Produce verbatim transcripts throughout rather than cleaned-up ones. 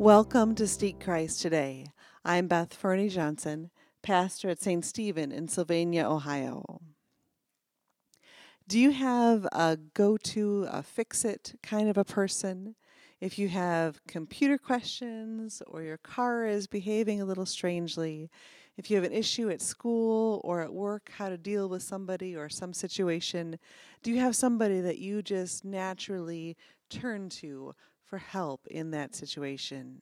Welcome to Seek Christ Today. I'm Beth Fernie Johnson, pastor at Saint Stephen in Sylvania, Ohio. Do you have a go-to, a fix-it kind of a person? If you have computer questions or your car is behaving a little strangely, if you have an issue at school or at work, how to deal with somebody or some situation, do you have somebody that you just naturally turn to for help in that situation?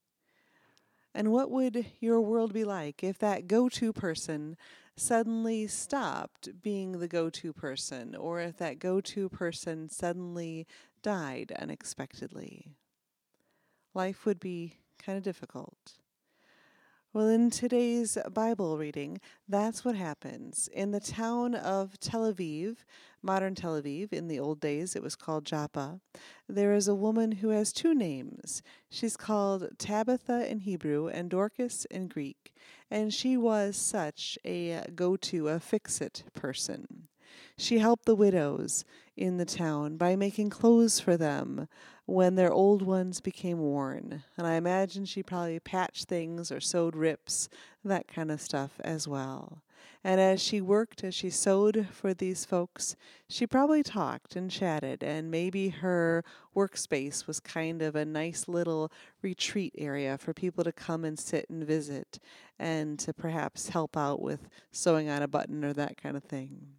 And what would your world be like if that go-to person suddenly stopped being the go-to person, or if that go-to person suddenly died unexpectedly? Life would be kind of difficult. Well, in today's Bible reading, that's what happens. In the town of Tel Aviv, modern Tel Aviv, in the old days it was called Joppa, there is a woman who has two names. She's called Tabitha in Hebrew and Dorcas in Greek, and she was such a go-to, a fix-it person. She helped the widows in the town by making clothes for them when their old ones became worn. And I imagine she probably patched things or sewed rips, that kind of stuff as well. And as she worked, as she sewed for these folks, she probably talked and chatted, and maybe her workspace was kind of a nice little retreat area for people to come and sit and visit and to perhaps help out with sewing on a button or that kind of thing.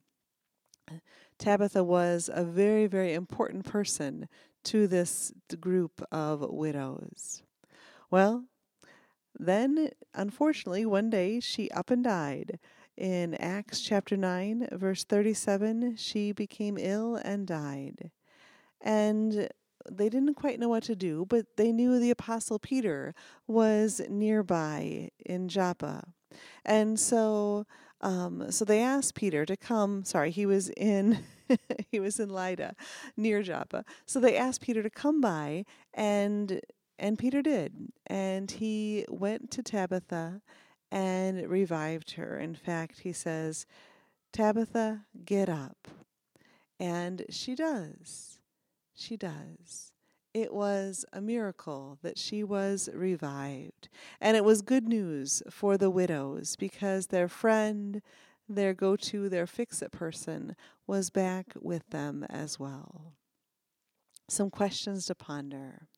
Tabitha was a very, very important person to this group of widows. Well, then, unfortunately, one day she up and died. In Acts chapter nine, verse thirty-seven, she became ill and died. And they didn't quite know what to do, but they knew the Apostle Peter was nearby in Joppa. And so um, so they asked Peter to come. Sorry, he was in he was in Lydda, near Joppa. So they asked Peter to come by, and and Peter did. And he went to Tabitha and revived her. In fact, he says, "Tabitha, get up." And she does. She does. It was a miracle that she was revived. And it was good news for the widows because their friend, their go-to, their fix-it person was back with them as well. Some questions to ponder.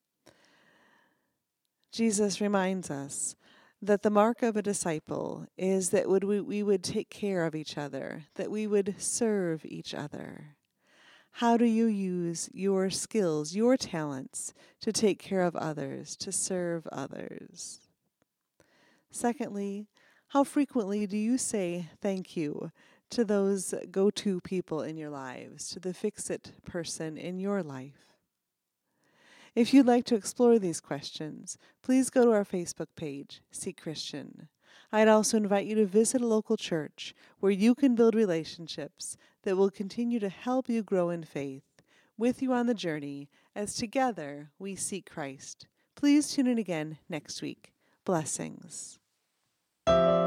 Jesus reminds us that the mark of a disciple is that would we, we would take care of each other, that we would serve each other. How do you use your skills, your talents, to take care of others, to serve others? Secondly, how frequently do you say thank you to those go-to people in your lives, to the fix-it person in your life? If you'd like to explore these questions, please go to our Facebook page, Seek Christian. I'd also invite you to visit a local church where you can build relationships that will continue to help you grow in faith, with you on the journey, as together we seek Christ. Please tune in again next week. Blessings.